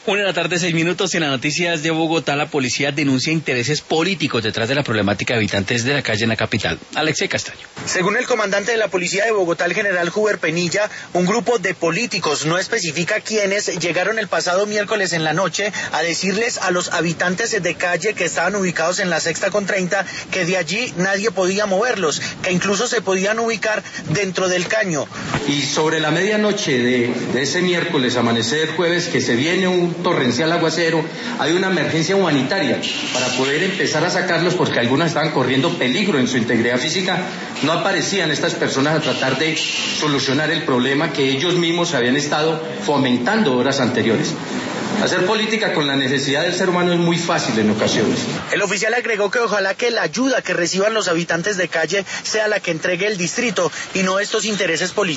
1:06 en las noticias de Bogotá. La policía denuncia intereses políticos detrás de la problemática de habitantes de la calle en la capital. Alexei Castaño. Según el comandante de la policía de Bogotá, el general Huber Penilla, un grupo de políticos, no especifica quiénes, llegaron el pasado miércoles en la noche a decirles a los habitantes de calle que estaban ubicados en la Sexta con 30 que de allí nadie podía moverlos, que incluso se podían ubicar dentro del caño. Y sobre la medianoche de ese miércoles, amanecer jueves, que se viene un torrencial aguacero, hay una emergencia humanitaria para poder empezar a sacarlos porque algunos estaban corriendo peligro en su integridad física. No aparecían estas personas a tratar de solucionar el problema que ellos mismos habían estado fomentando horas anteriores. Hacer política con la necesidad del ser humano es muy fácil en ocasiones. El oficial agregó que ojalá que la ayuda que reciban los habitantes de calle sea la que entregue el distrito y no estos intereses políticos.